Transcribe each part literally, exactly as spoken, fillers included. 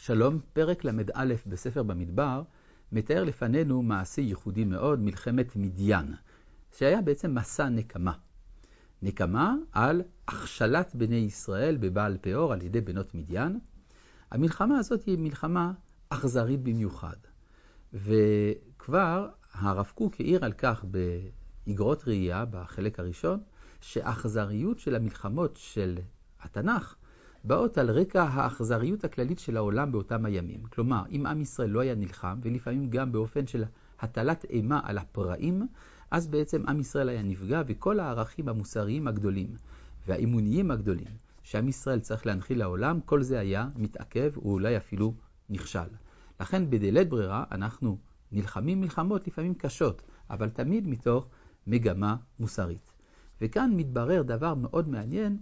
שלום, פרק למד א' בספר במדבר מתאר לפנינו מעשה ייחודי מאוד, מלחמת מדיין, שהיה בעצם מסע נקמה. נקמה על הכשלת בני ישראל בבעל פאור על ידי בנות מדיין. המלחמה הזאת היא מלחמה אכזרית במיוחד. וכבר הרב קוק העיר על כך באגרות ראייה בחלק הראשון, שהאכזריות של המלחמות של התנ"ך באות על רקע האכזריות הכללית של העולם באותם הימים. כלומר, אם עם ישראל לא היה נלחם, ולפעמים גם באופן של הטלת אימה על הפראים, אז בעצם עם ישראל היה נפגע, וכל הערכים המוסריים הגדולים והאימוניים הגדולים שעם ישראל צריך להנחיל לעולם, כל זה היה מתעכב ואולי אפילו נכשל. לכן בדלית ברירה אנחנו נלחמים מלחמות לפעמים קשות, אבל תמיד מתוך מגמה מוסרית. וכאן מתברר דבר מאוד מעניין,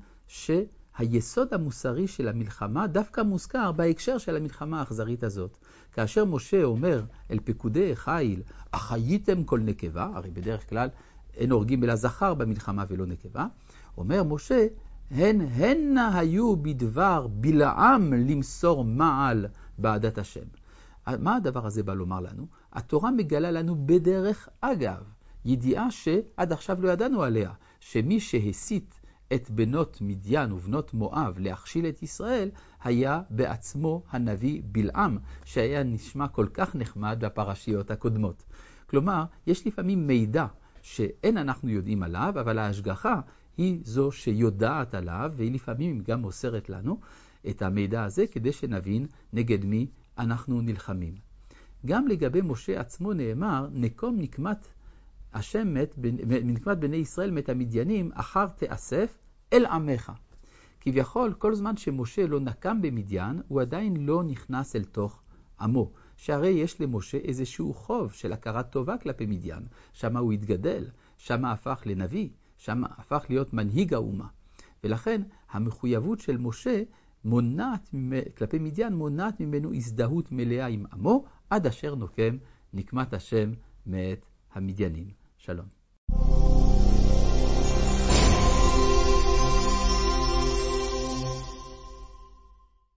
שהיסוד המוסרי של המלחמה דווקא מוזכר בהקשר של המלחמה האכזרית הזאת. כאשר משה אומר אל פקודי חיל, החייתם כל נקבה, הרי בדרך כלל אין הורגים אלא זכר במלחמה ולא נקבה, אומר משה, הן הנה היו בדבר בלעם למסור מעל בעדת השם. מה הדבר הזה בא לומר לנו? התורה מגלה לנו בדרך אגב, ידיעה שעד עכשיו לא ידענו עליה, שמי שהסית את בנות מדיין ובנות מואב להכשיל את ישראל, היה בעצמו הנביא בלעם, שהיה נשמע כל כך נחמד בפרשיות הקודמות. כלומר, יש לפעמים מידע שאין אנחנו יודעים עליו, אבל ההשגחה היא זו שיודעת עליו, והיא לפעמים גם מוסרת לנו את המידע הזה, כדי שנבין נגד מי אנחנו נלחמים. גם לגבי משה עצמו נאמר, נקום נקמת השם מת, נקמת בני ישראל מת המדיינים, אחר תאסף אל עמך. כביכול, כל זמן שמשה לא נקם במדיין, הוא עדיין לא נכנס אל תוך עמו. שהרי יש למשה איזשהו חוב של הכרת טובה כלפי מדיין. שמה הוא התגדל, שמה הפך לנביא, שמה הפך להיות מנהיג האומה. ולכן המחויבות של משה מונעת, כלפי מדיין מונעת ממנו הזדהות מלאה עם עמו, עד אשר נוקם נקמת השם מאת המדיינים. שלום.